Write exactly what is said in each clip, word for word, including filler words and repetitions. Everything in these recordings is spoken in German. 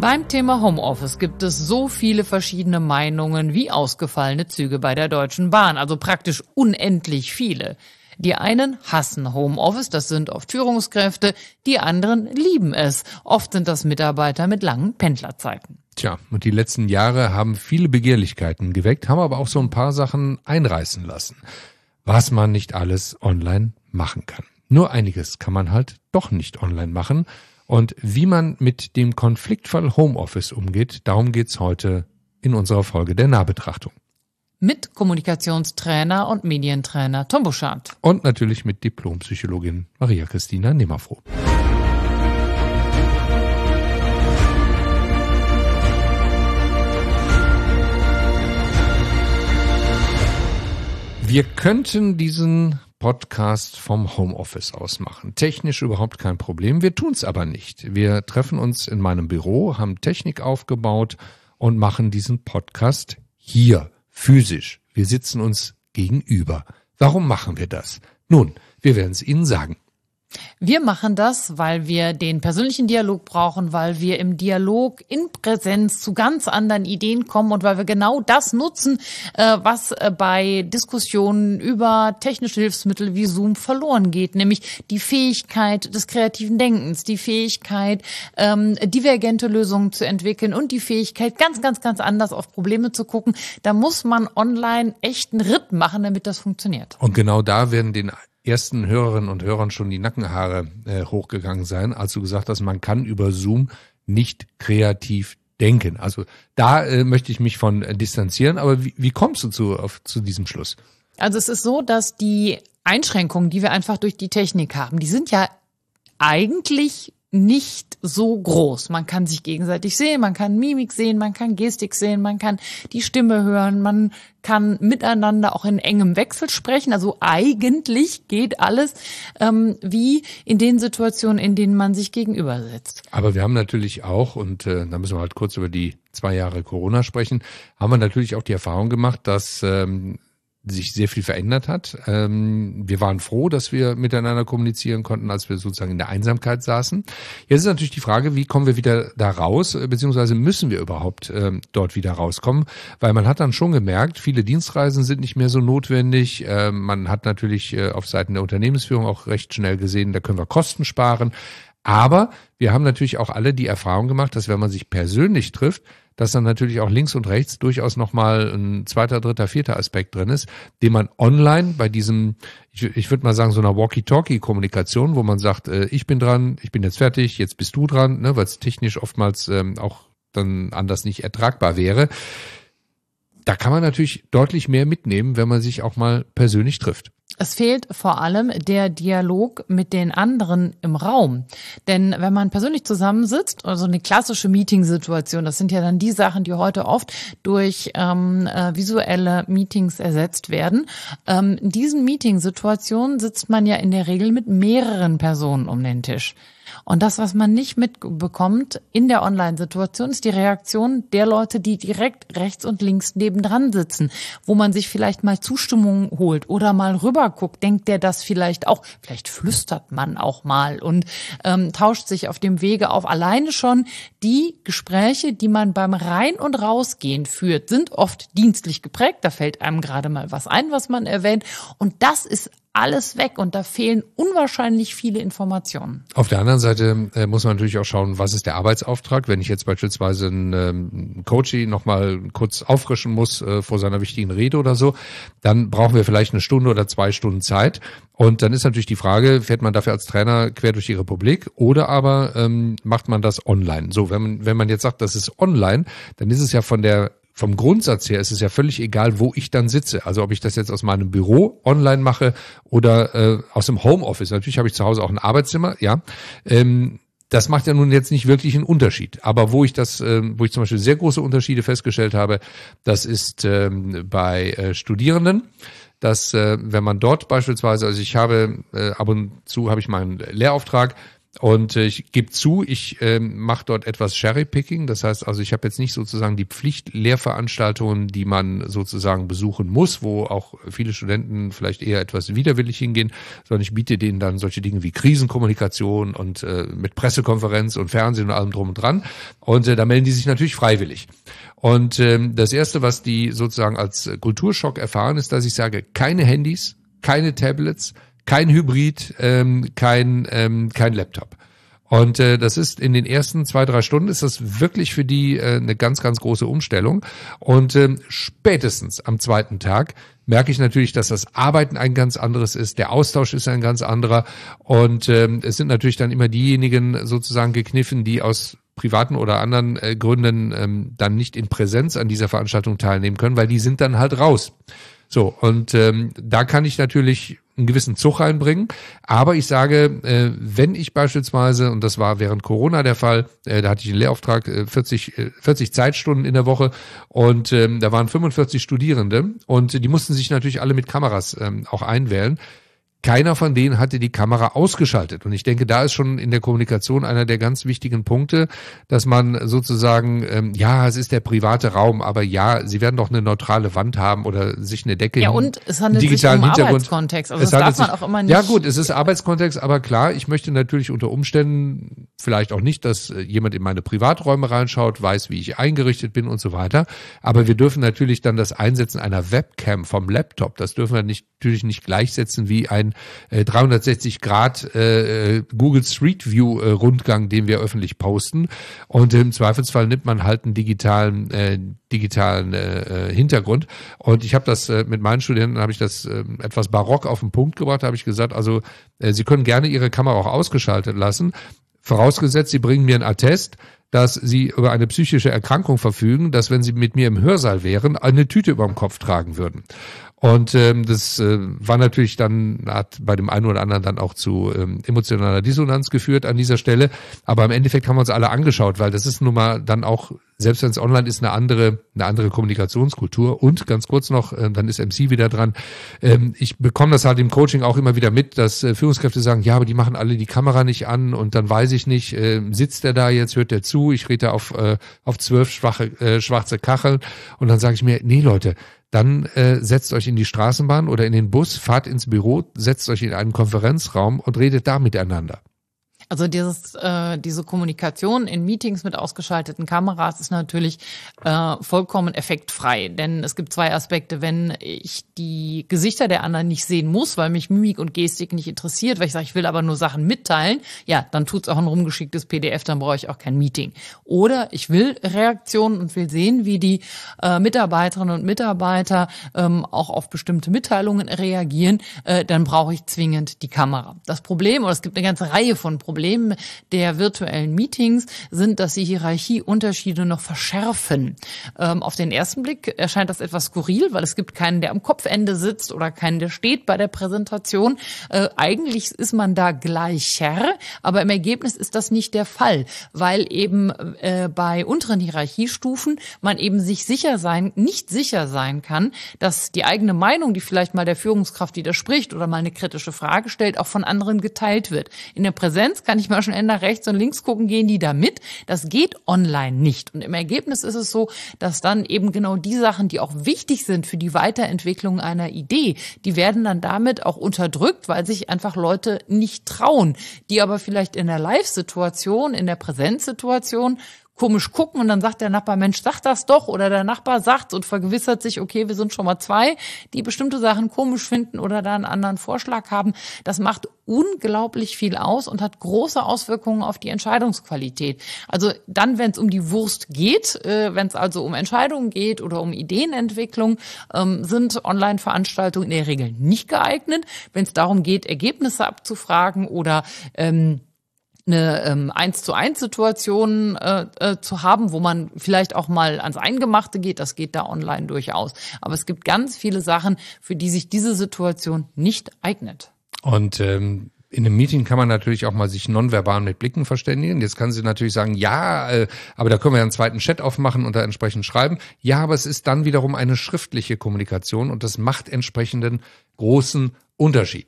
Beim Thema Homeoffice gibt es so viele verschiedene Meinungen wie ausgefallene Züge bei der Deutschen Bahn, also praktisch unendlich viele. Die einen hassen Homeoffice, das sind oft Führungskräfte, die anderen lieben es. Oft sind das Mitarbeiter mit langen Pendlerzeiten. Tja, und die letzten Jahre haben viele Begehrlichkeiten geweckt, haben aber auch so ein paar Sachen einreißen lassen, was man nicht alles online machen kann. Nur einiges kann man halt doch nicht online machen. Und wie man mit dem Konfliktfall Homeoffice umgeht, darum geht's heute in unserer Folge der Nahbetrachtung. Mit Kommunikationstrainer und Medientrainer Tom Buschardt. Und natürlich mit Diplompsychologin Maria Christina Nimmerfroh. Wir könnten diesen Podcast vom Homeoffice aus machen. Technisch überhaupt kein Problem. Wir tun's aber nicht. Wir treffen uns in meinem Büro, haben Technik aufgebaut und machen diesen Podcast hier, physisch. Wir sitzen uns gegenüber. Warum machen wir das? Nun, wir werden es Ihnen sagen. Wir machen das, weil wir den persönlichen Dialog brauchen, weil wir im Dialog in Präsenz zu ganz anderen Ideen kommen und weil wir genau das nutzen, was bei Diskussionen über technische Hilfsmittel wie Zoom verloren geht, nämlich die Fähigkeit des kreativen Denkens, die Fähigkeit, divergente Lösungen zu entwickeln und die Fähigkeit, ganz, ganz, ganz anders auf Probleme zu gucken. Da muss man online echt einen Ritt machen, damit das funktioniert. Und genau da werden den ersten Hörerinnen und Hörern schon die Nackenhaare äh, hochgegangen sein, als du gesagt hast, man kann über Zoom nicht kreativ denken. Also da äh, möchte ich mich von äh, distanzieren, aber wie, wie kommst du zu, auf, zu diesem Schluss? Also es ist so, dass die Einschränkungen, die wir einfach durch die Technik haben, die sind ja eigentlich nicht so groß. Man kann sich gegenseitig sehen, man kann Mimik sehen, man kann Gestik sehen, man kann die Stimme hören, man kann miteinander auch in engem Wechsel sprechen. Also eigentlich geht alles ähm, wie in den Situationen, in denen man sich gegenüber sitzt. Aber wir haben natürlich auch, und äh, da müssen wir halt kurz über die zwei Jahre Corona sprechen, haben wir natürlich auch die Erfahrung gemacht, dass ähm, sich sehr viel verändert hat. Ähm, wir waren froh, dass wir miteinander kommunizieren konnten, als wir sozusagen in der Einsamkeit saßen. Jetzt ist natürlich die Frage, wie kommen wir wieder da raus, beziehungsweise müssen wir überhaupt ähm, dort wieder rauskommen? Weil man hat dann schon gemerkt, viele Dienstreisen sind nicht mehr so notwendig. Ähm, man hat natürlich äh, auf Seiten der Unternehmensführung auch recht schnell gesehen, da können wir Kosten sparen. Aber wir haben natürlich auch alle die Erfahrung gemacht, dass wenn man sich persönlich trifft, dass dann natürlich auch links und rechts durchaus nochmal ein zweiter, dritter, vierter Aspekt drin ist, den man online bei diesem, ich, ich würde mal sagen, so einer Walkie-Talkie-Kommunikation, wo man sagt, äh, ich bin dran, ich bin jetzt fertig, jetzt bist du dran, ne, weil es technisch oftmals ähm, auch dann anders nicht ertragbar wäre. Da kann man natürlich deutlich mehr mitnehmen, wenn man sich auch mal persönlich trifft. Es fehlt vor allem der Dialog mit den anderen im Raum. Denn wenn man persönlich zusammensitzt, also eine klassische Meetingsituation, das sind ja dann die Sachen, die heute oft durch ähm, äh, visuelle Meetings ersetzt werden. Ähm, in diesen Meetingsituationen sitzt man ja in der Regel mit mehreren Personen um den Tisch. Und das, was man nicht mitbekommt in der Online-Situation, ist die Reaktion der Leute, die direkt rechts und links nebendran sitzen, wo man sich vielleicht mal Zustimmung holt oder mal rüber guckt. Denkt der das vielleicht auch? Vielleicht flüstert man auch mal und ähm, tauscht sich auf dem Wege auf. Alleine schon die Gespräche, die man beim Rein- und Rausgehen führt, sind oft dienstlich geprägt. Da fällt einem gerade mal was ein, was man erwähnt. Und das ist alles weg und da fehlen unwahrscheinlich viele Informationen. Auf der anderen Seite äh, muss man natürlich auch schauen, was ist der Arbeitsauftrag. Wenn ich jetzt beispielsweise einen ähm, Coachie nochmal kurz auffrischen muss äh, vor seiner wichtigen Rede oder so, dann brauchen wir vielleicht eine Stunde oder zwei Stunden Zeit. Und dann ist natürlich die Frage, fährt man dafür als Trainer quer durch die Republik oder aber ähm, macht man das online? So, wenn man, wenn man jetzt sagt, das ist online, dann ist es ja von der Vom Grundsatz her ist es ja völlig egal, wo ich dann sitze. Also ob ich das jetzt aus meinem Büro online mache oder äh, aus dem Homeoffice. Natürlich habe ich zu Hause auch ein Arbeitszimmer, ja. Ähm, das macht ja nun jetzt nicht wirklich einen Unterschied. Aber wo ich das, äh, wo ich zum Beispiel sehr große Unterschiede festgestellt habe, das ist ähm, bei äh, Studierenden, dass äh, wenn man dort beispielsweise, also ich habe äh, ab und zu habe ich meinen Lehrauftrag, Und äh, ich gebe zu, ich äh, mache dort etwas Cherry-Picking. Das heißt also, ich habe jetzt nicht sozusagen die Pflichtlehrveranstaltungen, die man sozusagen besuchen muss, wo auch viele Studenten vielleicht eher etwas widerwillig hingehen, sondern ich biete denen dann solche Dinge wie Krisenkommunikation und äh, mit Pressekonferenz und Fernsehen und allem drum und dran. Und äh, da melden die sich natürlich freiwillig. Und ähm, das Erste, was die sozusagen als Kulturschock erfahren, ist, dass ich sage, keine Handys, keine Tablets, kein Hybrid, ähm, kein ähm, kein Laptop. Und äh, das ist in den ersten zwei, drei Stunden ist das wirklich für die äh, eine ganz, ganz große Umstellung. Und ähm, spätestens am zweiten Tag merke ich natürlich, dass das Arbeiten ein ganz anderes ist, der Austausch ist ein ganz anderer. Und ähm, es sind natürlich dann immer diejenigen sozusagen gekniffen, die aus privaten oder anderen äh, Gründen ähm, dann nicht in Präsenz an dieser Veranstaltung teilnehmen können, weil die sind dann halt raus. So, und ähm, da kann ich natürlich einen gewissen Zug reinbringen. Aber ich sage, äh, wenn ich beispielsweise, und das war während Corona der Fall, äh, da hatte ich einen Lehrauftrag, äh, vierzig, äh, vierzig Zeitstunden in der Woche und ähm, da waren fünfundvierzig Studierende und die mussten sich natürlich alle mit Kameras ähm, auch einwählen. Keiner von denen hatte die Kamera ausgeschaltet. Und ich denke, da ist schon in der Kommunikation einer der ganz wichtigen Punkte, dass man sozusagen, ähm, ja, es ist der private Raum, aber ja, sie werden doch eine neutrale Wand haben oder sich eine Decke. Ja, und es handelt sich um Arbeitskontext. Also das darf man auch immer nicht. Ja gut, es ist Arbeitskontext, aber klar, ich möchte natürlich unter Umständen vielleicht auch nicht, dass jemand in meine Privaträume reinschaut, weiß, wie ich eingerichtet bin und so weiter. Aber wir dürfen natürlich dann das Einsetzen einer Webcam vom Laptop, das dürfen wir nicht, natürlich nicht gleichsetzen wie ein dreihundertsechzig Grad äh, Google Street View äh, Rundgang, den wir öffentlich posten. Und im Zweifelsfall nimmt man halt einen digitalen äh, digitalen äh, Hintergrund. Und ich habe das äh, mit meinen Studenten, habe ich das äh, etwas barock auf den Punkt gebracht, habe ich gesagt, also äh, sie können gerne ihre Kamera auch ausgeschaltet lassen, vorausgesetzt, sie bringen mir einen Attest, dass sie über eine psychische Erkrankung verfügen, dass wenn sie mit mir im Hörsaal wären, eine Tüte über dem Kopf tragen würden. Und ähm, das äh, war natürlich dann, hat bei dem einen oder anderen dann auch zu ähm, emotionaler Dissonanz geführt an dieser Stelle. Aber im Endeffekt haben wir uns alle angeschaut, weil das ist nun mal dann auch, selbst wenn es online ist, eine andere eine andere Kommunikationskultur. Und ganz kurz noch, äh, dann ist M C wieder dran. Ähm, ich bekomme das halt im Coaching auch immer wieder mit, dass äh, Führungskräfte sagen, ja, aber die machen alle die Kamera nicht an und dann weiß ich nicht, äh, sitzt der da jetzt, hört der zu, ich rede da auf äh, auf zwölf schwache äh, schwarze Kacheln und dann sage ich mir, nee Leute, dann äh, setzt euch in die Straßenbahn oder in den Bus, fahrt ins Büro, setzt euch in einen Konferenzraum und redet da miteinander. Also dieses, äh, diese Kommunikation in Meetings mit ausgeschalteten Kameras ist natürlich äh, vollkommen effektfrei, denn es gibt zwei Aspekte. Wenn ich die Gesichter der anderen nicht sehen muss, weil mich Mimik und Gestik nicht interessiert, weil ich sage, ich will aber nur Sachen mitteilen, ja, dann tut's auch ein rumgeschicktes P D F, dann brauche ich auch kein Meeting. Oder ich will Reaktionen und will sehen, wie die äh, Mitarbeiterinnen und Mitarbeiter ähm, auch auf bestimmte Mitteilungen reagieren, äh, dann brauche ich zwingend die Kamera. Das Problem, oder es gibt eine ganze Reihe von Problemen, Problem der virtuellen Meetings sind, dass sie Hierarchieunterschiede noch verschärfen. Ähm, auf den ersten Blick erscheint das etwas skurril, weil es gibt keinen, der am Kopfende sitzt oder keinen, der steht bei der Präsentation. Äh, eigentlich ist man da gleicher, aber im Ergebnis ist das nicht der Fall, weil eben äh, bei unteren Hierarchiestufen man eben sich sicher sein, nicht sicher sein kann, dass die eigene Meinung, die vielleicht mal der Führungskraft widerspricht oder mal eine kritische Frage stellt, auch von anderen geteilt wird. In der Präsenz kann ich mal schnell nach rechts und links gucken, gehen die da mit? Das geht online nicht. Und im Ergebnis ist es so, dass dann eben genau die Sachen, die auch wichtig sind für die Weiterentwicklung einer Idee, die werden dann damit auch unterdrückt, weil sich einfach Leute nicht trauen, die aber vielleicht in der Live-Situation, in der Präsenzsituation komisch gucken und dann sagt der Nachbar, Mensch, sag das doch, oder der Nachbar sagt und vergewissert sich, okay, wir sind schon mal zwei, die bestimmte Sachen komisch finden oder da einen anderen Vorschlag haben. Das macht unglaublich viel aus und hat große Auswirkungen auf die Entscheidungsqualität. Also dann, wenn es um die Wurst geht, äh, wenn es also um Entscheidungen geht oder um Ideenentwicklung, ähm, sind Online-Veranstaltungen in der Regel nicht geeignet. Wenn es darum geht, Ergebnisse abzufragen oder ähm, eine ähm, eins zu eins Situation äh, äh, zu haben, wo man vielleicht auch mal ans Eingemachte geht, das geht da online durchaus. Aber es gibt ganz viele Sachen, für die sich diese Situation nicht eignet. Und ähm in einem Meeting kann man natürlich auch mal sich nonverbal mit Blicken verständigen. Jetzt kann sie natürlich sagen, ja, äh, aber da können wir ja einen zweiten Chat aufmachen und da entsprechend schreiben. Ja, aber es ist dann wiederum eine schriftliche Kommunikation und das macht entsprechenden großen Unterschied.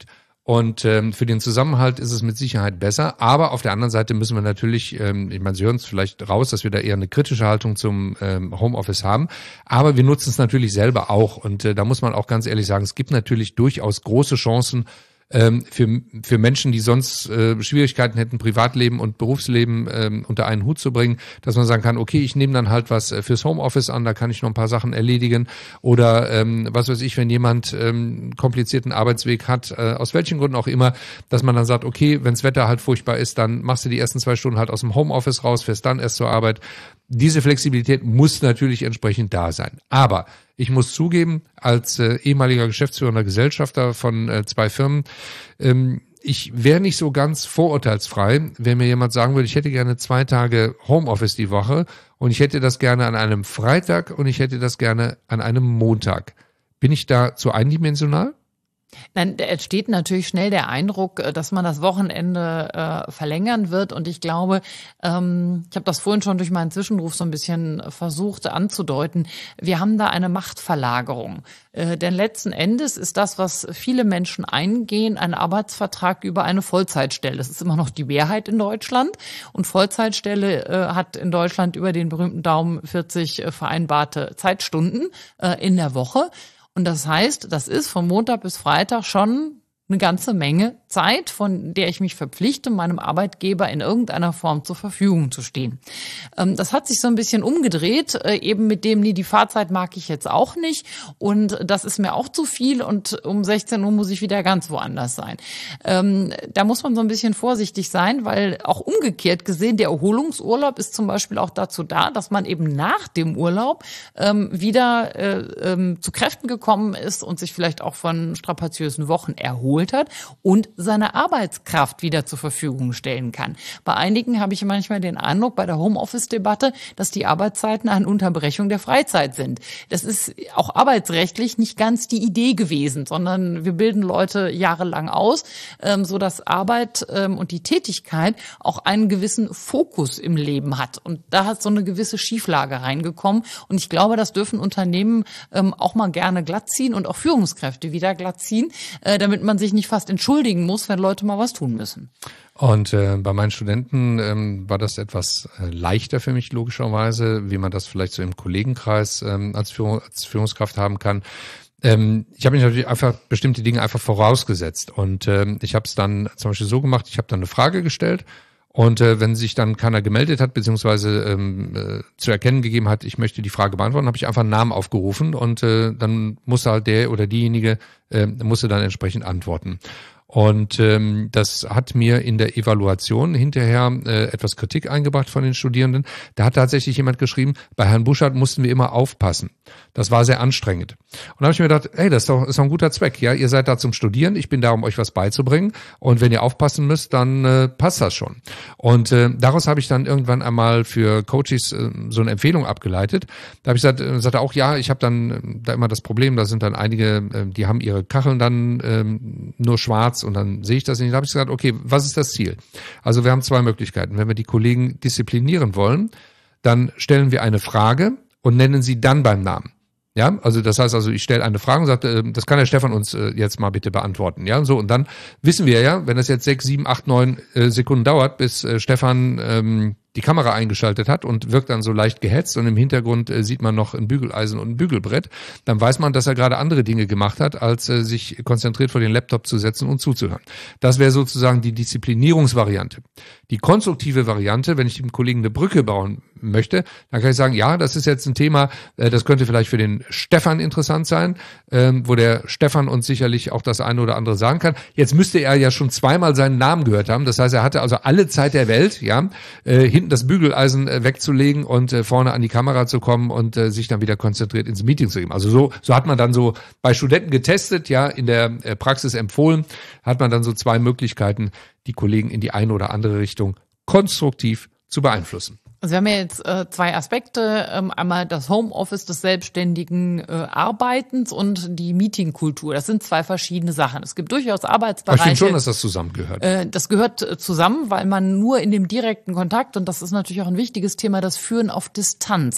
Und ähm, für den Zusammenhalt ist es mit Sicherheit besser. Aber auf der anderen Seite müssen wir natürlich, ähm, ich meine, Sie hören es vielleicht raus, dass wir da eher eine kritische Haltung zum ähm, Homeoffice haben. Aber wir nutzen es natürlich selber auch. Und äh, da muss man auch ganz ehrlich sagen, es gibt natürlich durchaus große Chancen, ähm, für für Menschen, die sonst äh, Schwierigkeiten hätten, Privatleben und Berufsleben ähm, unter einen Hut zu bringen, dass man sagen kann, okay, ich nehme dann halt was äh, fürs Homeoffice an, da kann ich noch ein paar Sachen erledigen. Oder ähm, was weiß ich, wenn jemand ähm, einen komplizierten Arbeitsweg hat, äh, aus welchen Gründen auch immer, dass man dann sagt, okay, wenns Wetter halt furchtbar ist, dann machst du die ersten zwei Stunden halt aus dem Homeoffice raus, fährst dann erst zur Arbeit. Diese Flexibilität muss natürlich entsprechend da sein. Aber ich muss zugeben, als äh, ehemaliger Geschäftsführender Gesellschafter von äh, zwei Firmen, ähm, ich wäre nicht so ganz vorurteilsfrei, wenn mir jemand sagen würde, ich hätte gerne zwei Tage Homeoffice die Woche und ich hätte das gerne an einem Freitag und ich hätte das gerne an einem Montag. Bin ich da zu eindimensional? Nein, da entsteht natürlich schnell der Eindruck, dass man das Wochenende äh, verlängern wird. Und ich glaube, ähm, ich habe das vorhin schon durch meinen Zwischenruf so ein bisschen versucht anzudeuten, wir haben da eine Machtverlagerung. Äh, denn letzten Endes ist das, was viele Menschen eingehen, ein Arbeitsvertrag über eine Vollzeitstelle. Das ist immer noch die Mehrheit in Deutschland. Und Vollzeitstelle äh, hat in Deutschland über den berühmten Daumen vierzig äh, vereinbarte Zeitstunden äh, in der Woche. Und das heißt, das ist von Montag bis Freitag schon eine ganze Menge Zeit, von der ich mich verpflichte, meinem Arbeitgeber in irgendeiner Form zur Verfügung zu stehen. Das hat sich so ein bisschen umgedreht, eben mit dem, nee, die Fahrzeit mag ich jetzt auch nicht und das ist mir auch zu viel und um sechzehn Uhr muss ich wieder ganz woanders sein. Da muss man so ein bisschen vorsichtig sein, weil auch umgekehrt gesehen, der Erholungsurlaub ist zum Beispiel auch dazu da, dass man eben nach dem Urlaub wieder zu Kräften gekommen ist und sich vielleicht auch von strapaziösen Wochen erholt hat und seine Arbeitskraft wieder zur Verfügung stellen kann. Bei einigen habe ich manchmal den Eindruck bei der Homeoffice-Debatte, dass die Arbeitszeiten eine Unterbrechung der Freizeit sind. Das ist auch arbeitsrechtlich nicht ganz die Idee gewesen, sondern wir bilden Leute jahrelang aus, so dass Arbeit und die Tätigkeit auch einen gewissen Fokus im Leben hat. Und da hat so eine gewisse Schieflage reingekommen. Und ich glaube, das dürfen Unternehmen auch mal gerne glatt ziehen und auch Führungskräfte wieder glatt ziehen, damit man sich nicht fast entschuldigen muss, wenn Leute mal was tun müssen. Und äh, bei meinen Studenten ähm, war das etwas äh, leichter für mich logischerweise, wie man das vielleicht so im Kollegenkreis ähm, als, Führung, als Führungskraft haben kann. Ähm, ich habe mich natürlich einfach bestimmte Dinge einfach vorausgesetzt und ähm, ich habe es dann zum Beispiel so gemacht, ich habe dann eine Frage gestellt. Und äh, wenn sich dann keiner gemeldet hat, beziehungsweise ähm, äh, zu erkennen gegeben hat, ich möchte die Frage beantworten, habe ich einfach einen Namen aufgerufen und äh, dann musste halt der oder diejenige, äh, musste dann entsprechend antworten. Und ähm, das hat mir in der Evaluation hinterher äh, etwas Kritik eingebracht von den Studierenden. Da hat tatsächlich jemand geschrieben, bei Herrn Buschardt mussten wir immer aufpassen. Das war sehr anstrengend. Und da habe ich mir gedacht, hey, das ist doch, ist doch ein guter Zweck. Ja, ihr seid da zum Studieren, ich bin da, um euch was beizubringen. Und wenn ihr aufpassen müsst, dann äh, passt das schon. Und äh, daraus habe ich dann irgendwann einmal für Coaches äh, so eine Empfehlung abgeleitet. Da habe ich gesagt, äh, sagte auch, ja, ich habe dann äh, da immer das Problem, da sind dann einige, äh, die haben ihre Kacheln dann äh, nur schwarz und dann sehe ich das nicht. Da habe ich gesagt, okay, was ist das Ziel? Also wir haben zwei Möglichkeiten. Wenn wir die Kollegen disziplinieren wollen, dann stellen wir eine Frage und nennen sie dann beim Namen. Ja, also das heißt also, ich stelle eine Frage und sage, äh, das kann der Stefan uns äh, jetzt mal bitte beantworten. Ja, so und dann wissen wir ja, wenn das jetzt sechs, sieben, acht, neun äh, Sekunden dauert, bis äh, Stefan ähm, die Kamera eingeschaltet hat und wirkt dann so leicht gehetzt und im Hintergrund äh, sieht man noch ein Bügeleisen und ein Bügelbrett, dann weiß man, dass er gerade andere Dinge gemacht hat, als äh, sich konzentriert vor den Laptop zu setzen und zuzuhören. Das wäre sozusagen die Disziplinierungsvariante. Die konstruktive Variante, wenn ich dem Kollegen eine Brücke bauen möchte, dann kann ich sagen, ja, das ist jetzt ein Thema, äh, das könnte vielleicht für den Stefan interessant sein, ähm, wo der Stefan uns sicherlich auch das eine oder andere sagen kann. Jetzt müsste er ja schon zweimal seinen Namen gehört haben, das heißt, er hatte also alle Zeit der Welt, ja, äh, hinten das Bügeleisen äh, wegzulegen und äh, vorne an die Kamera zu kommen und äh, sich dann wieder konzentriert ins Meeting zu geben. Also so so hat man dann so bei Studenten getestet, ja, in der äh, Praxis empfohlen, hat man dann so zwei Möglichkeiten, die Kollegen in die eine oder andere Richtung konstruktiv zu beeinflussen. Also wir haben ja jetzt äh, zwei Aspekte, ähm, einmal das Homeoffice des selbstständigen äh, Arbeitens und die Meetingkultur. Das sind zwei verschiedene Sachen. Es gibt durchaus Arbeitsbereiche. Ich finde schon, dass das zusammengehört. Äh, das gehört äh, zusammen, weil man nur in dem direkten Kontakt, und das ist natürlich auch ein wichtiges Thema, das Führen auf Distanz.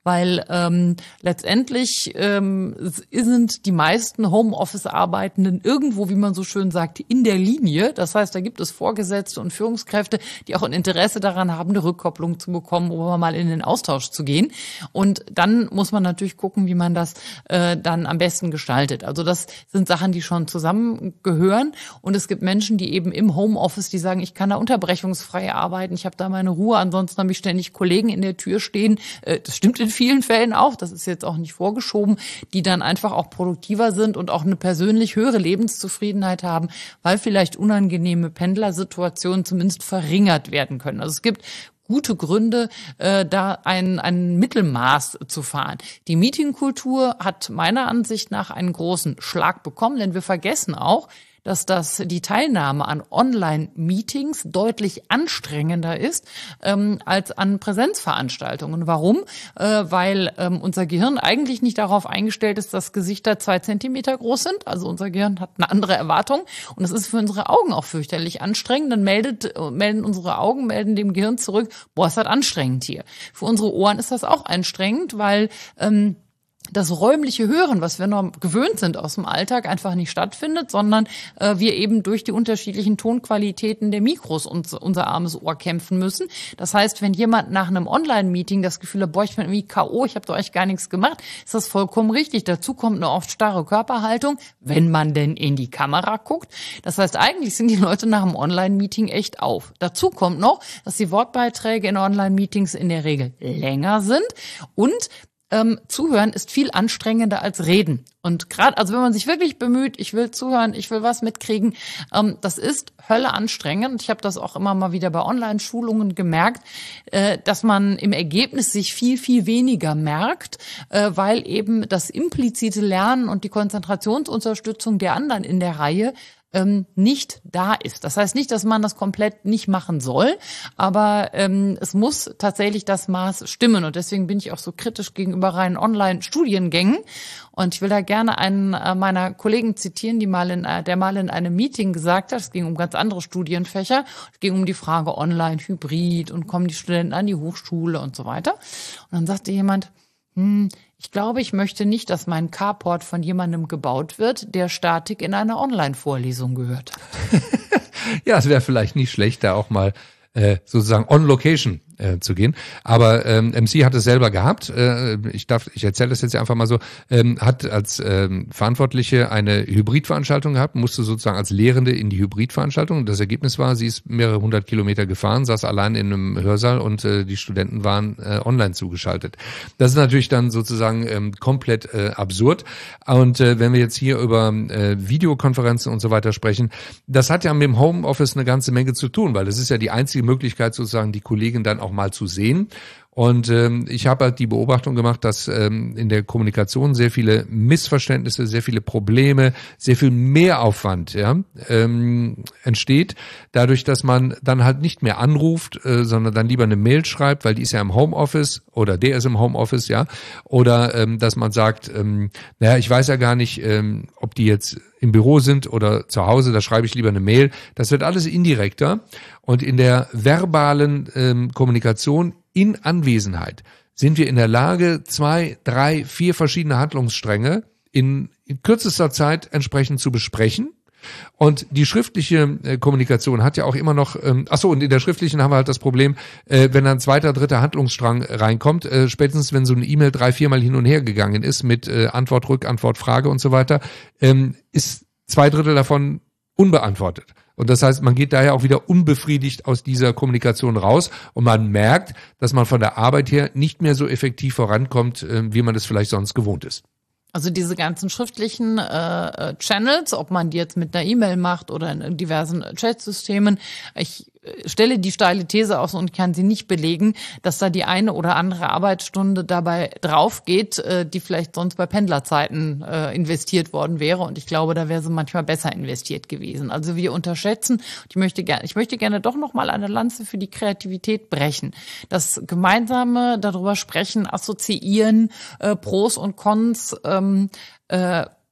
weil ähm, letztendlich ähm, sind die meisten Homeoffice-Arbeitenden irgendwo, wie man so schön sagt, in der Linie. Das heißt, da gibt es Vorgesetzte und Führungskräfte, die auch ein Interesse daran haben, eine Rückkopplung zu bekommen, oder mal in den Austausch zu gehen. Und dann muss man natürlich gucken, wie man das äh, dann am besten gestaltet. Also das sind Sachen, die schon zusammengehören. Und es gibt Menschen, die eben im Homeoffice, die sagen, ich kann da unterbrechungsfrei arbeiten, ich habe da meine Ruhe, ansonsten habe ich ständig Kollegen in der Tür stehen. Äh, das stimmt in vielen Fällen auch, das ist jetzt auch nicht vorgeschoben, die dann einfach auch produktiver sind und auch eine persönlich höhere Lebenszufriedenheit haben, weil vielleicht unangenehme Pendlersituationen zumindest verringert werden können. Also es gibt gute Gründe, äh, da ein, ein Mittelmaß zu fahren. Die Meetingkultur hat meiner Ansicht nach einen großen Schlag bekommen, denn wir vergessen auch, dass das die Teilnahme an Online-Meetings deutlich anstrengender ist ähm, als an Präsenzveranstaltungen. Warum? Äh, weil ähm, unser Gehirn eigentlich nicht darauf eingestellt ist, dass Gesichter zwei Zentimeter groß sind. Also unser Gehirn hat eine andere Erwartung und es ist für unsere Augen auch fürchterlich anstrengend. Dann meldet, melden unsere Augen, melden dem Gehirn zurück, boah, ist das anstrengend hier. Für unsere Ohren ist das auch anstrengend, weil ähm, das räumliche Hören, was wir noch gewöhnt sind aus dem Alltag, einfach nicht stattfindet, sondern äh, wir eben durch die unterschiedlichen Tonqualitäten der Mikros uns, unser armes Ohr kämpfen müssen. Das heißt, wenn jemand nach einem Online-Meeting das Gefühl hat, boah, ich bin irgendwie K O, ich habe doch echt gar nichts gemacht, ist das vollkommen richtig. Dazu kommt eine oft starre Körperhaltung, wenn man denn in die Kamera guckt. Das heißt, eigentlich sind die Leute nach einem Online-Meeting echt auf. Dazu kommt noch, dass die Wortbeiträge in Online-Meetings in der Regel länger sind und Ähm, zuhören ist viel anstrengender als reden. Und gerade, also wenn man sich wirklich bemüht, ich will zuhören, ich will was mitkriegen, ähm, das ist Hölle anstrengend. Ich habe das auch immer mal wieder bei Online-Schulungen gemerkt, äh, dass man im Ergebnis sich viel, viel weniger merkt, äh, weil eben das implizite Lernen und die Konzentrationsunterstützung der anderen in der Reihe ähm, nicht da ist. Das heißt nicht, dass man das komplett nicht machen soll, aber ähm, es muss tatsächlich das Maß stimmen. Und deswegen bin ich auch so kritisch gegenüber reinen Online-Studiengängen. Und ich will da gerne einen äh, meiner Kollegen zitieren, die mal in, äh, der mal in einem Meeting gesagt hat, es ging um ganz andere Studienfächer, es ging um die Frage Online, Hybrid und kommen die Studenten an die Hochschule und so weiter. Und dann sagte jemand, hm, ich glaube, ich möchte nicht, dass mein Carport von jemandem gebaut wird, der Statik in einer Online-Vorlesung gehört hat. Ja, es wäre vielleicht nicht schlecht, da auch mal äh, sozusagen on location äh, zu gehen. Aber ähm, M C hat es selber gehabt. Äh, ich darf, ich erzähle das jetzt einfach mal so. Ähm, hat als ähm, Verantwortliche eine Hybridveranstaltung gehabt, musste sozusagen als Lehrende in die Hybridveranstaltung. Das Ergebnis war, sie ist mehrere hundert Kilometer gefahren, saß allein in einem Hörsaal und äh, die Studenten waren äh, online zugeschaltet. Das ist natürlich dann sozusagen ähm, komplett äh, absurd. Und äh, wenn wir jetzt hier über äh, Videokonferenzen und so weiter sprechen, das hat ja mit dem Homeoffice eine ganze Menge zu tun, weil das ist ja die einzige Möglichkeit, sozusagen die Kollegen dann auch mal zu sehen. Und ähm, ich habe halt die Beobachtung gemacht, dass ähm, in der Kommunikation sehr viele Missverständnisse, sehr viele Probleme, sehr viel Mehraufwand ja, ähm, entsteht, dadurch, dass man dann halt nicht mehr anruft, äh, sondern dann lieber eine Mail schreibt, weil die ist ja im Homeoffice oder der ist im Homeoffice, ja, oder ähm, dass man sagt, ähm, naja, ich weiß ja gar nicht, ähm, ob die jetzt im Büro sind oder zu Hause, da schreibe ich lieber eine Mail. Das wird alles indirekter und in der verbalen ähm, Kommunikation in Anwesenheit sind wir in der Lage, zwei, drei, vier verschiedene Handlungsstränge in, in kürzester Zeit entsprechend zu besprechen. Und die schriftliche äh, Kommunikation hat ja auch immer noch, ähm, ach so, und in der schriftlichen haben wir halt das Problem, äh, wenn ein zweiter, dritter Handlungsstrang reinkommt, äh, spätestens wenn so eine E-Mail drei, viermal hin und her gegangen ist mit äh, Antwort, Rückantwort, Frage und so weiter, ähm, ist zwei Drittel davon unbeantwortet. Und das heißt, man geht daher auch wieder unbefriedigt aus dieser Kommunikation raus und man merkt, dass man von der Arbeit her nicht mehr so effektiv vorankommt, äh, wie man es vielleicht sonst gewohnt ist. Also diese ganzen schriftlichen äh, Channels, ob man die jetzt mit einer E-Mail macht oder in diversen Chatsystemen, ich stelle die steile These aus und kann sie nicht belegen, dass da die eine oder andere Arbeitsstunde dabei drauf geht, äh, die vielleicht sonst bei Pendlerzeiten äh, investiert worden wäre. Und ich glaube, da wäre sie manchmal besser investiert gewesen. Also wir unterschätzen, ich möchte gerne, ich möchte gerne doch noch mal eine Lanze für die Kreativität brechen. Das gemeinsame darüber sprechen, assoziieren, äh, Pros und Cons, ähm, äh,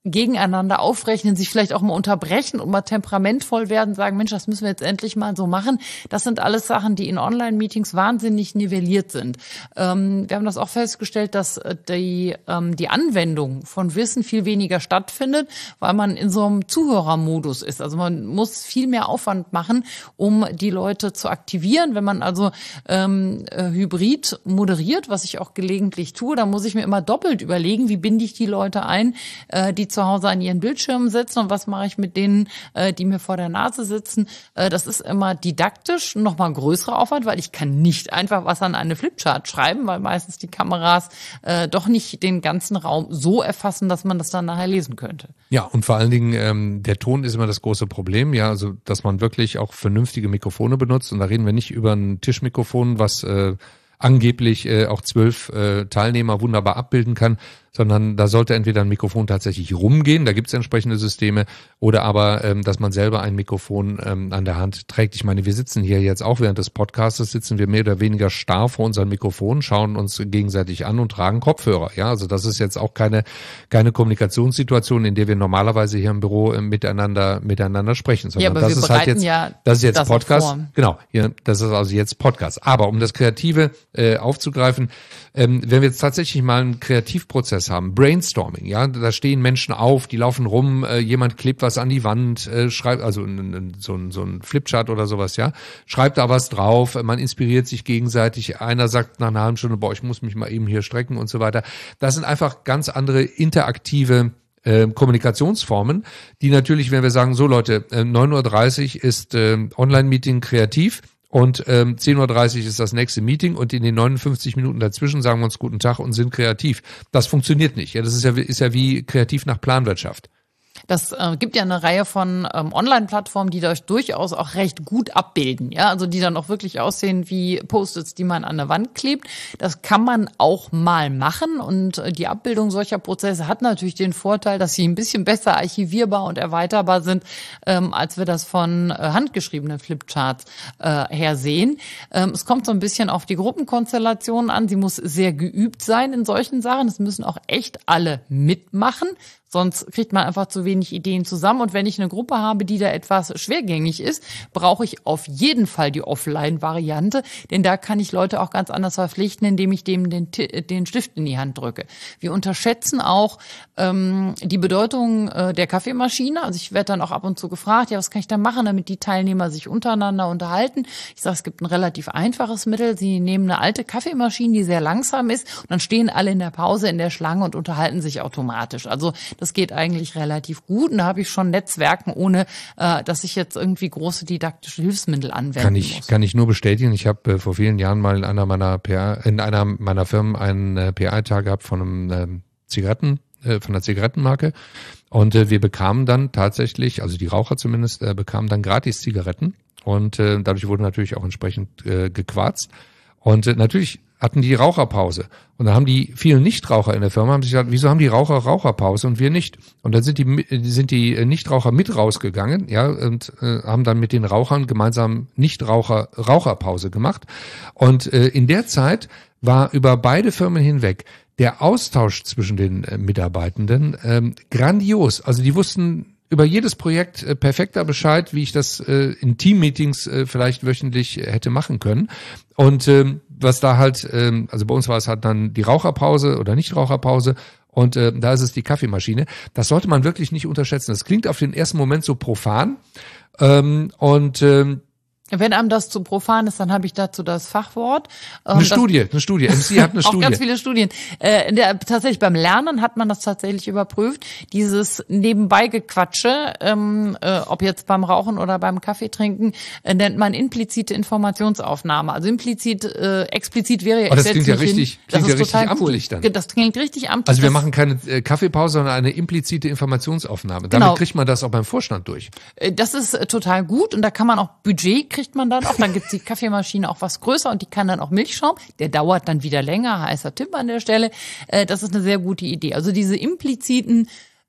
gegeneinander aufrechnen, sich vielleicht auch mal unterbrechen und mal temperamentvoll werden, sagen, Mensch, das müssen wir jetzt endlich mal so machen. Das sind alles Sachen, die in Online-Meetings wahnsinnig nivelliert sind. Ähm, wir haben das auch festgestellt, dass die, ähm, die Anwendung von Wissen viel weniger stattfindet, weil man in so einem Zuhörermodus ist. Also man muss viel mehr Aufwand machen, um die Leute zu aktivieren. Wenn man also ähm, äh, hybrid moderiert, was ich auch gelegentlich tue, dann muss ich mir immer doppelt überlegen, wie binde ich die Leute ein, äh, die zu Hause an ihren Bildschirmen sitzen und was mache ich mit denen, äh, die mir vor der Nase sitzen. Äh, das ist immer didaktisch nochmal ein größerer Aufwand, weil ich kann nicht einfach was an eine Flipchart schreiben, weil meistens die Kameras äh, doch nicht den ganzen Raum so erfassen, dass man das dann nachher lesen könnte. Ja, und vor allen Dingen, ähm, der Ton ist immer das große Problem, ja, also dass man wirklich auch vernünftige Mikrofone benutzt und da reden wir nicht über ein Tischmikrofon, was äh, angeblich äh, auch zwölf äh, Teilnehmer wunderbar abbilden kann, sondern da sollte entweder ein Mikrofon tatsächlich rumgehen, da gibt es entsprechende Systeme, oder aber, ähm, dass man selber ein Mikrofon ähm, an der Hand trägt. Ich meine, wir sitzen hier jetzt auch während des Podcasts, sitzen wir mehr oder weniger starr vor unseren Mikrofonen, schauen uns gegenseitig an und tragen Kopfhörer. Ja, also das ist jetzt auch keine keine Kommunikationssituation, in der wir normalerweise hier im Büro äh, miteinander miteinander sprechen, sondern ja, aber das wir ist halt jetzt ja das ist jetzt das Podcast. Genau, hier, das ist also jetzt Podcast. Aber um das Kreative äh, aufzugreifen, ähm, wenn wir jetzt tatsächlich mal einen Kreativprozess haben, Brainstorming, ja, da stehen Menschen auf, die laufen rum, äh, jemand klebt was an die Wand, äh, schreibt, also n, n, so ein so ein Flipchart oder sowas, ja, schreibt da was drauf, man inspiriert sich gegenseitig, einer sagt nach einer halben Stunde, boah, ich muss mich mal eben hier strecken und so weiter. Das sind einfach ganz andere interaktive äh, Kommunikationsformen, die natürlich, wenn wir sagen, so Leute, äh, neun Uhr dreißig ist äh, Online-Meeting kreativ, und ähm, zehn Uhr dreißig ist das nächste Meeting und in den neunundfünfzig Minuten dazwischen sagen wir uns guten Tag und sind kreativ. Das funktioniert nicht. Ja, das ist ja ist ja wie kreativ nach Planwirtschaft. Das äh, gibt ja eine Reihe von ähm, Online-Plattformen, die das durchaus auch recht gut abbilden, ja, also die dann auch wirklich aussehen wie Post-its, die man an der Wand klebt. Das kann man auch mal machen und äh, die Abbildung solcher Prozesse hat natürlich den Vorteil, dass sie ein bisschen besser archivierbar und erweiterbar sind, ähm, als wir das von äh, handgeschriebenen Flipcharts äh, her sehen. Ähm, es kommt so ein bisschen auf die Gruppenkonstellation an. Sie muss sehr geübt sein in solchen Sachen. Es müssen auch echt alle mitmachen. Sonst kriegt man einfach zu wenig Ideen zusammen. Und wenn ich eine Gruppe habe, die da etwas schwergängig ist, brauche ich auf jeden Fall die Offline-Variante. Denn da kann ich Leute auch ganz anders verpflichten, indem ich dem den, den Stift in die Hand drücke. Wir unterschätzen auch ähm, die Bedeutung äh, der Kaffeemaschine. Also ich werde dann auch ab und zu gefragt, ja, was kann ich da machen, damit die Teilnehmer sich untereinander unterhalten? Ich sage, es gibt ein relativ einfaches Mittel. Sie nehmen eine alte Kaffeemaschine, die sehr langsam ist, und dann stehen alle in der Pause in der Schlange und unterhalten sich automatisch. Also das geht eigentlich relativ gut und da habe ich schon Netzwerken, ohne äh, dass ich jetzt irgendwie große didaktische Hilfsmittel anwenden kann ich, muss. Kann ich nur bestätigen. Ich habe äh, vor vielen Jahren mal in einer meiner P R, in einer meiner Firmen einen äh, P R-Tag gehabt von einem äh, Zigaretten, äh, von einer Zigarettenmarke, und äh, wir bekamen dann tatsächlich, also die Raucher zumindest, äh, bekamen dann gratis Zigaretten und äh, dadurch wurde natürlich auch entsprechend äh, gequarzt und äh, natürlich hatten die Raucherpause. Und dann haben die vielen Nichtraucher in der Firma haben sich gesagt, wieso haben die Raucher Raucherpause und wir nicht? Und dann sind die sind die Nichtraucher mit rausgegangen, ja, und äh, haben dann mit den Rauchern gemeinsam Nichtraucher Raucherpause gemacht. Und äh, in der Zeit war über beide Firmen hinweg der Austausch zwischen den äh, Mitarbeitenden ähm, grandios. Also die wussten über jedes Projekt äh, perfekter Bescheid, wie ich das äh, in Teammeetings äh, vielleicht wöchentlich äh, hätte machen können. Und ähm, was da halt, ähm, also bei uns war es halt dann die Raucherpause oder Nichtraucherpause und äh, da ist es die Kaffeemaschine. Das sollte man wirklich nicht unterschätzen. Das klingt auf den ersten Moment so profan ähm, und ähm, wenn einem das zu profan ist, dann habe ich dazu das Fachwort. Ähm, eine Studie, eine Studie. M C hat eine Studie. Auch ganz viele Studien. Äh, der, tatsächlich beim Lernen hat man das tatsächlich überprüft. Dieses Nebenbeigequatsche, ähm, äh, ob jetzt beim Rauchen oder beim Kaffeetrinken, äh, nennt man implizite Informationsaufnahme. Also implizit, äh, explizit wäre ja... Oh, das klingt ja richtig, klingt ja richtig amtlich cool. dann. Das klingt richtig amtlich. Also wir machen keine äh, Kaffeepause, sondern eine implizite Informationsaufnahme. Damit genau. kriegt man das auch beim Vorstand durch. Äh, das ist äh, total gut und da kann man auch Budget kriegen. Kriegt man dann auch, dann gibt's die Kaffeemaschine auch was größer und die kann dann auch Milchschaum, der dauert dann wieder länger, heißer Tipp an der Stelle, äh, das ist eine sehr gute Idee. Also diese impliziten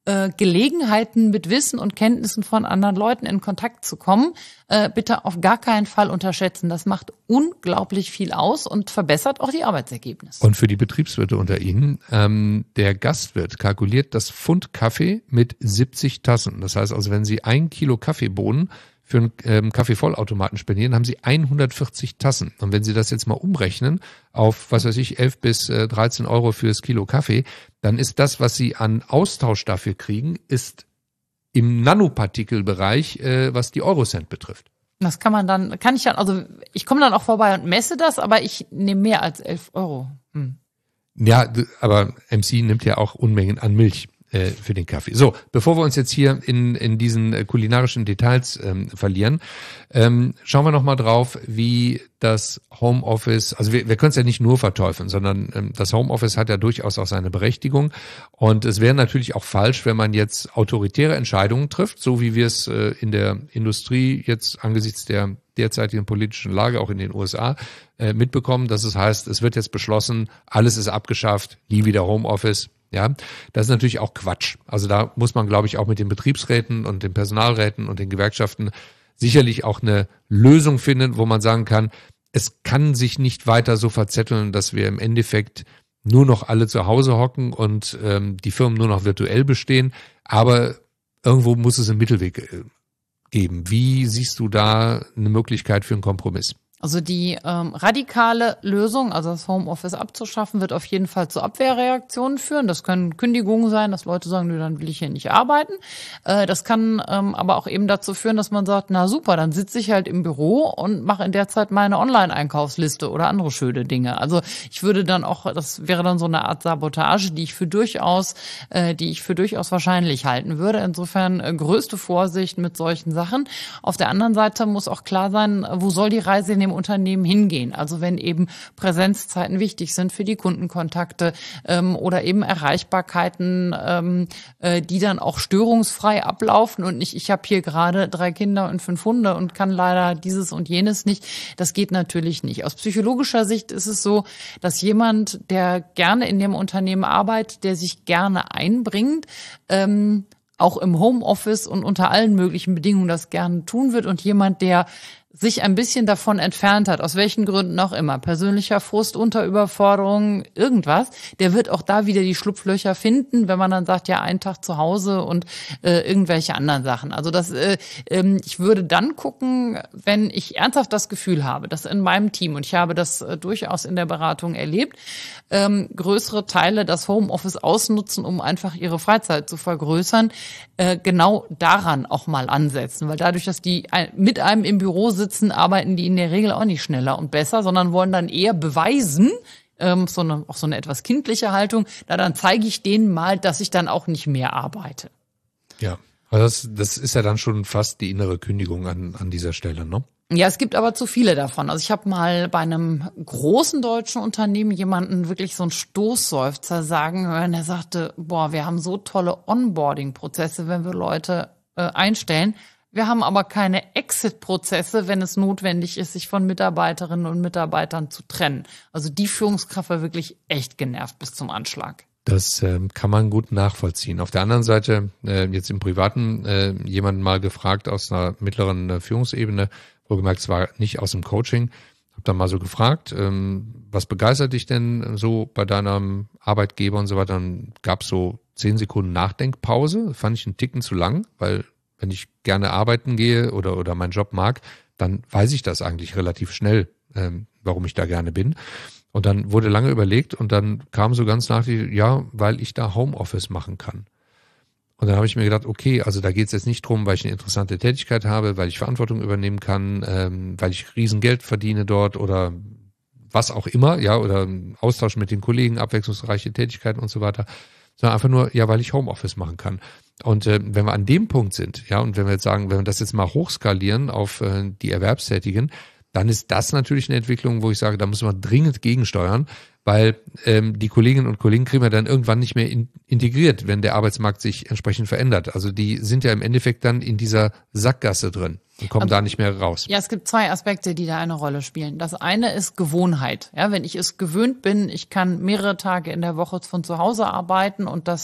äh, Gelegenheiten mit Wissen und Kenntnissen von anderen Leuten in Kontakt zu kommen, äh, bitte auf gar keinen Fall unterschätzen. Das macht unglaublich viel aus und verbessert auch die Arbeitsergebnisse. Und für die Betriebswirte unter Ihnen, ähm, der Gastwirt kalkuliert das Pfund Kaffee mit siebzig Tassen. Das heißt also, wenn Sie ein Kilo Kaffeebohnen für einen ähm, Kaffeevollautomaten spendieren, haben Sie hundertvierzig Tassen. Und wenn Sie das jetzt mal umrechnen auf, was weiß ich, elf bis dreizehn Euro fürs Kilo Kaffee, dann ist das, was Sie an Austausch dafür kriegen, ist im Nanopartikelbereich, äh, was die Eurocent betrifft. Das kann man dann, kann ich dann, also ich komme dann auch vorbei und messe das, aber ich nehme mehr als elf Euro. Hm. Ja, aber M C nimmt ja auch Unmengen an Milch äh, für den Kaffee. So, bevor wir uns jetzt hier in in diesen äh, kulinarischen Details ähm, verlieren, ähm, schauen wir noch mal drauf, wie das Homeoffice, also wir, wir können es ja nicht nur verteufeln, sondern ähm, das Homeoffice hat ja durchaus auch seine Berechtigung. Und es wäre natürlich auch falsch, wenn man jetzt autoritäre Entscheidungen trifft, so wie wir es äh, in der Industrie jetzt angesichts der derzeitigen politischen Lage auch in den U S A äh, mitbekommen, dass es heißt, es wird jetzt beschlossen, alles ist abgeschafft, nie wieder Homeoffice. Ja, das ist natürlich auch Quatsch. Also da muss man, glaube ich, auch mit den Betriebsräten und den Personalräten und den Gewerkschaften sicherlich auch eine Lösung finden, wo man sagen kann, es kann sich nicht weiter so verzetteln, dass wir im Endeffekt nur noch alle zu Hause hocken und ähm, die Firmen nur noch virtuell bestehen. Aber irgendwo muss es einen Mittelweg äh, geben. Wie siehst du da eine Möglichkeit für einen Kompromiss? Also die ähm, radikale Lösung, also das Homeoffice abzuschaffen, wird auf jeden Fall zu Abwehrreaktionen führen. Das können Kündigungen sein, dass Leute sagen, nö, dann will ich hier nicht arbeiten. Äh, das kann ähm, aber auch eben dazu führen, dass man sagt, na super, dann sitze ich halt im Büro und mache in der Zeit meine Online-Einkaufsliste oder andere schöne Dinge. Also ich würde dann auch, das wäre dann so eine Art Sabotage, die ich für durchaus, äh, die ich für durchaus wahrscheinlich halten würde. Insofern äh, größte Vorsicht mit solchen Sachen. Auf der anderen Seite muss auch klar sein, wo soll die Reise in dem Unternehmen hingehen. Also wenn eben Präsenzzeiten wichtig sind für die Kundenkontakte ähm, oder eben Erreichbarkeiten, ähm, äh, die dann auch störungsfrei ablaufen und nicht, ich habe hier gerade drei Kinder und fünf Hunde und kann leider dieses und jenes nicht. Das geht natürlich nicht. Aus psychologischer Sicht ist es so, dass jemand, der gerne in dem Unternehmen arbeitet, der sich gerne einbringt, ähm, auch im Homeoffice und unter allen möglichen Bedingungen das gerne tun wird, und jemand, der sich ein bisschen davon entfernt hat, aus welchen Gründen auch immer, persönlicher Frust, Unterüberforderung, irgendwas, der wird auch da wieder die Schlupflöcher finden, wenn man dann sagt, ja, einen Tag zu Hause und äh, irgendwelche anderen Sachen. Also das, äh, äh, ich würde dann gucken, wenn ich ernsthaft das Gefühl habe, dass in meinem Team, und ich habe das äh, durchaus in der Beratung erlebt, ähm, größere Teile das Homeoffice ausnutzen, um einfach ihre Freizeit zu vergrößern, äh, genau daran auch mal ansetzen, weil dadurch, dass die mit einem im Büro sitzen, arbeiten die in der Regel auch nicht schneller und besser, sondern wollen dann eher beweisen, ähm, so eine, auch so eine etwas kindliche Haltung, na dann zeige ich denen mal, dass ich dann auch nicht mehr arbeite. Ja, also das, das ist ja dann schon fast die innere Kündigung an, an dieser Stelle, ne? Ja, es gibt aber zu viele davon. Also ich habe mal bei einem großen deutschen Unternehmen jemanden wirklich so einen Stoßseufzer sagen hören, der sagte, boah, wir haben so tolle Onboarding-Prozesse, wenn wir Leute äh, einstellen. Wir haben aber keine Exit-Prozesse, wenn es notwendig ist, sich von Mitarbeiterinnen und Mitarbeitern zu trennen. Also die Führungskraft war wirklich echt genervt bis zum Anschlag. Das ähm, kann man gut nachvollziehen. Auf der anderen Seite, äh, jetzt im Privaten, äh, jemanden mal gefragt aus einer mittleren äh, Führungsebene, wohlgemerkt, es war nicht aus dem Coaching, habe dann mal so gefragt, ähm, was begeistert dich denn so bei deinem Arbeitgeber und so weiter. Dann gab es so zehn Sekunden Nachdenkpause, fand ich einen Ticken zu lang, weil wenn ich gerne arbeiten gehe oder oder meinen Job mag, dann weiß ich das eigentlich relativ schnell, ähm, warum ich da gerne bin. Und dann wurde lange überlegt und dann kam so ganz nach, ja, weil ich da Homeoffice machen kann. Und dann habe ich mir gedacht, okay, also da geht es jetzt nicht drum, weil ich eine interessante Tätigkeit habe, weil ich Verantwortung übernehmen kann, ähm, weil ich Riesengeld verdiene dort oder was auch immer, ja, oder Austausch mit den Kollegen, abwechslungsreiche Tätigkeiten und so weiter, sondern einfach nur, ja, weil ich Homeoffice machen kann. Und äh, wenn wir an dem Punkt sind, ja, und wenn wir jetzt sagen, wenn wir das jetzt mal hochskalieren auf äh, die Erwerbstätigen, dann ist das natürlich eine Entwicklung, wo ich sage, da müssen wir dringend gegensteuern, weil ähm, die Kolleginnen und Kollegen kriegen wir dann irgendwann nicht mehr in, integriert, wenn der Arbeitsmarkt sich entsprechend verändert. Also die sind ja im Endeffekt dann in dieser Sackgasse drin und kommen also da nicht mehr raus. Ja, es gibt zwei Aspekte, die da eine Rolle spielen. Das eine ist Gewohnheit. Ja, wenn ich es gewöhnt bin, ich kann mehrere Tage in der Woche von zu Hause arbeiten und das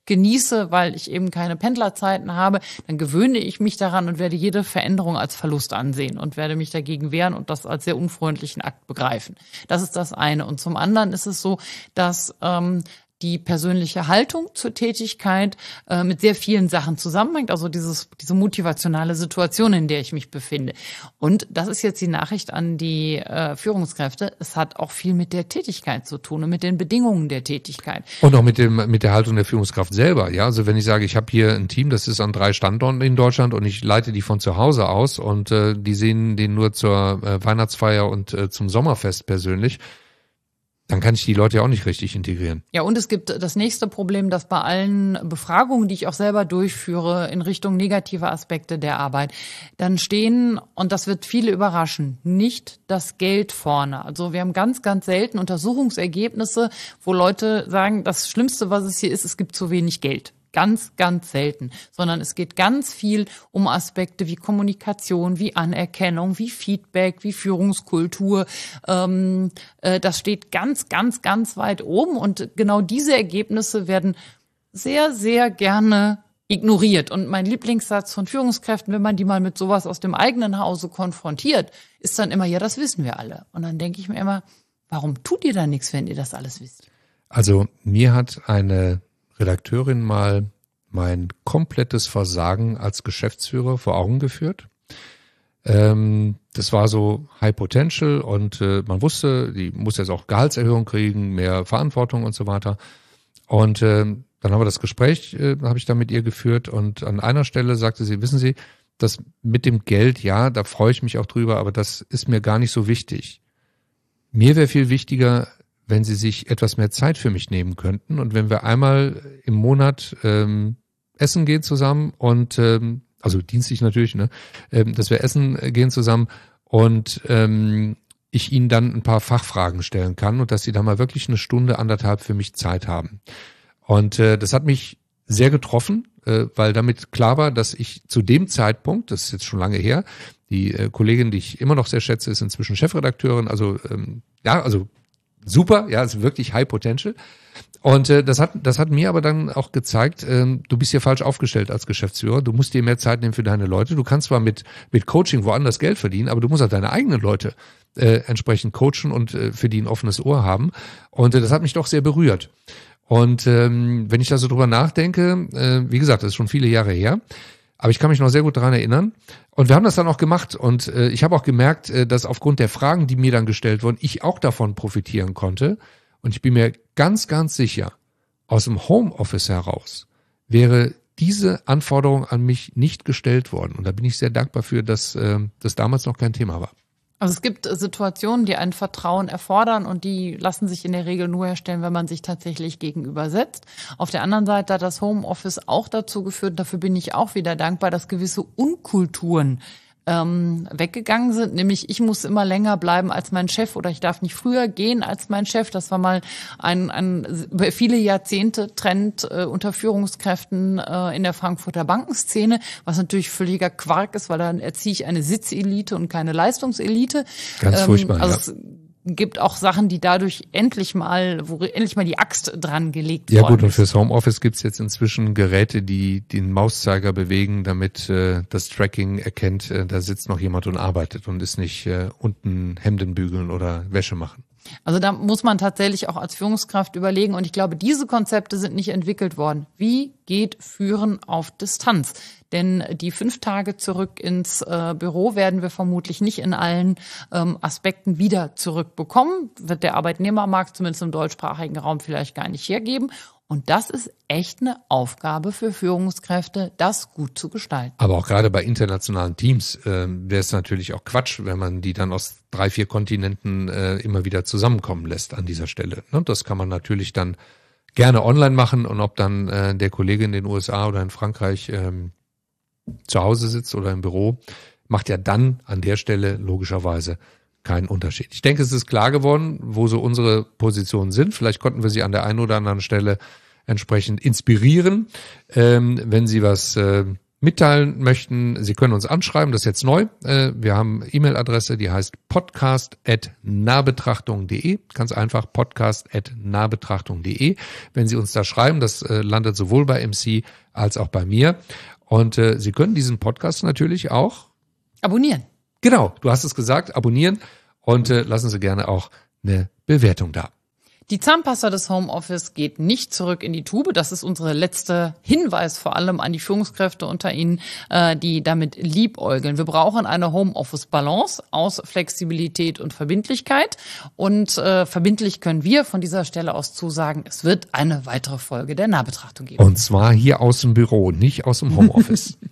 genieße, weil ich eben keine Pendlerzeiten habe, dann gewöhne ich mich daran und werde jede Veränderung als Verlust ansehen und werde mich dagegen wehren und das als sehr unfreundlichen Akt begreifen. Das ist das eine. Und zum anderen ist es so, dass ähm, die persönliche Haltung zur Tätigkeit äh, mit sehr vielen Sachen zusammenhängt, also dieses diese motivationale Situation, in der ich mich befinde. Und das ist jetzt die Nachricht an die äh, Führungskräfte. Es hat auch viel mit der Tätigkeit zu tun und mit den Bedingungen der Tätigkeit. Und auch mit dem mit der Haltung der Führungskraft selber. Ja, also wenn ich sage, ich habe hier ein Team, das ist an drei Standorten in Deutschland und ich leite die von zu Hause aus und äh, die sehen den nur zur äh, Weihnachtsfeier und äh, zum Sommerfest persönlich, dann kann ich die Leute ja auch nicht richtig integrieren. Ja, und es gibt das nächste Problem, dass bei allen Befragungen, die ich auch selber durchführe, in Richtung negativer Aspekte der Arbeit, dann stehen, und das wird viele überraschen, nicht das Geld vorne. Also wir haben ganz, ganz selten Untersuchungsergebnisse, wo Leute sagen, das Schlimmste, was es hier ist, es gibt zu wenig Geld. Ganz, ganz selten, sondern es geht ganz viel um Aspekte wie Kommunikation, wie Anerkennung, wie Feedback, wie Führungskultur. Ähm, äh, das steht ganz, ganz, ganz weit oben und genau diese Ergebnisse werden sehr, sehr gerne ignoriert. Und mein Lieblingssatz von Führungskräften, wenn man die mal mit sowas aus dem eigenen Hause konfrontiert, ist dann immer, ja, das wissen wir alle. Und dann denke ich mir immer, warum tut ihr da nichts, wenn ihr das alles wisst? Also mir hat eine Redakteurin mal mein komplettes Versagen als Geschäftsführer vor Augen geführt. Ähm, das war so High Potential und äh, man wusste, die muss jetzt auch Gehaltserhöhung kriegen, mehr Verantwortung und so weiter. Und äh, dann haben wir das Gespräch, äh, habe ich da mit ihr geführt und an einer Stelle sagte sie, wissen Sie, das mit dem Geld, ja, da freue ich mich auch drüber, aber das ist mir gar nicht so wichtig. Mir wäre viel wichtiger, wenn Sie sich etwas mehr Zeit für mich nehmen könnten und wenn wir einmal im Monat ähm, essen gehen zusammen und ähm, also dienstlich natürlich, ne, ähm, dass wir essen gehen zusammen und ähm, ich Ihnen dann ein paar Fachfragen stellen kann und dass Sie da mal wirklich eine Stunde, anderthalb für mich Zeit haben. Und äh, das hat mich sehr getroffen, äh, weil damit klar war, dass ich zu dem Zeitpunkt, das ist jetzt schon lange her, die äh, Kollegin, die ich immer noch sehr schätze, ist inzwischen Chefredakteurin, also ähm, ja, also super, ja, ist wirklich High Potential. Und äh, das hat das hat mir aber dann auch gezeigt, ähm, du bist hier falsch aufgestellt als Geschäftsführer. Du musst dir mehr Zeit nehmen für deine Leute. Du kannst zwar mit mit Coaching woanders Geld verdienen, aber du musst auch deine eigenen Leute äh, entsprechend coachen und äh, für die ein offenes Ohr haben. Und äh, das hat mich doch sehr berührt. Und ähm, wenn ich da so drüber nachdenke, äh, wie gesagt, das ist schon viele Jahre her, aber ich kann mich noch sehr gut daran erinnern. Und wir haben das dann auch gemacht. Und äh, ich habe auch gemerkt, äh, dass aufgrund der Fragen, die mir dann gestellt wurden, ich auch davon profitieren konnte. Und ich bin mir ganz, ganz sicher, aus dem Homeoffice heraus wäre diese Anforderung an mich nicht gestellt worden. Und da bin ich sehr dankbar für, dass äh, das damals noch kein Thema war. Also es gibt Situationen, die ein Vertrauen erfordern und die lassen sich in der Regel nur herstellen, wenn man sich tatsächlich gegenübersetzt. Auf der anderen Seite hat das Homeoffice auch dazu geführt, dafür bin ich auch wieder dankbar, dass gewisse Unkulturen ähm, weggegangen sind, nämlich ich muss immer länger bleiben als mein Chef oder ich darf nicht früher gehen als mein Chef. Das war mal ein, ein über viele Jahrzehnte Trend äh, unter Führungskräften äh, in der Frankfurter Bankenszene, was natürlich völliger Quark ist, weil dann erziehe ich eine Sitzelite und keine Leistungselite. Ganz ähm, furchtbar, also ja. Gibt auch Sachen, die dadurch endlich mal, wo endlich mal die Axt dran gelegt ja, worden gut, und ist. fürs Homeoffice gibt's jetzt inzwischen Geräte, die den Mauszeiger bewegen, damit äh, das Tracking erkennt, äh, da sitzt noch jemand und arbeitet und ist nicht äh, unten Hemden bügeln oder Wäsche machen. Also da muss man tatsächlich auch als Führungskraft überlegen und ich glaube, diese Konzepte sind nicht entwickelt worden. Wie geht Führen auf Distanz? Denn die fünf Tage zurück ins äh, Büro werden wir vermutlich nicht in allen ähm, Aspekten wieder zurückbekommen. Wird der Arbeitnehmermarkt zumindest im deutschsprachigen Raum vielleicht gar nicht hergeben. Und das ist echt eine Aufgabe für Führungskräfte, das gut zu gestalten. Aber auch gerade bei internationalen Teams äh, wäre es natürlich auch Quatsch, wenn man die dann aus drei, vier Kontinenten äh, immer wieder zusammenkommen lässt an dieser Stelle. Ne? Das kann man natürlich dann gerne online machen und ob dann äh, der Kollege in den U S A oder in Frankreich ähm, zu Hause sitzt oder im Büro, macht ja dann an der Stelle logischerweise keinen Unterschied. Ich denke, es ist klar geworden, wo so unsere Positionen sind. Vielleicht konnten wir Sie an der einen oder anderen Stelle entsprechend inspirieren. Ähm, wenn Sie was äh, mitteilen möchten, Sie können uns anschreiben, das ist jetzt neu. Wir haben eine E-Mail-Adresse, die heißt podcast at nahbetrachtung punkt de. Ganz einfach, podcast at nahbetrachtung punkt de. Wenn Sie uns da schreiben, das landet sowohl bei M C als auch bei mir. Und äh, Sie können diesen Podcast natürlich auch abonnieren. Genau, du hast es gesagt, abonnieren und äh, lassen Sie gerne auch eine Bewertung da. Die Zahnpasta des Homeoffice geht nicht zurück in die Tube. Das ist unsere letzte Hinweis vor allem an die Führungskräfte unter Ihnen, äh, die damit liebäugeln. Wir brauchen eine Homeoffice-Balance aus Flexibilität und Verbindlichkeit. Und äh, verbindlich können wir von dieser Stelle aus zusagen, es wird eine weitere Folge der Nahbetrachtung geben. Und zwar hier aus dem Büro, nicht aus dem Homeoffice.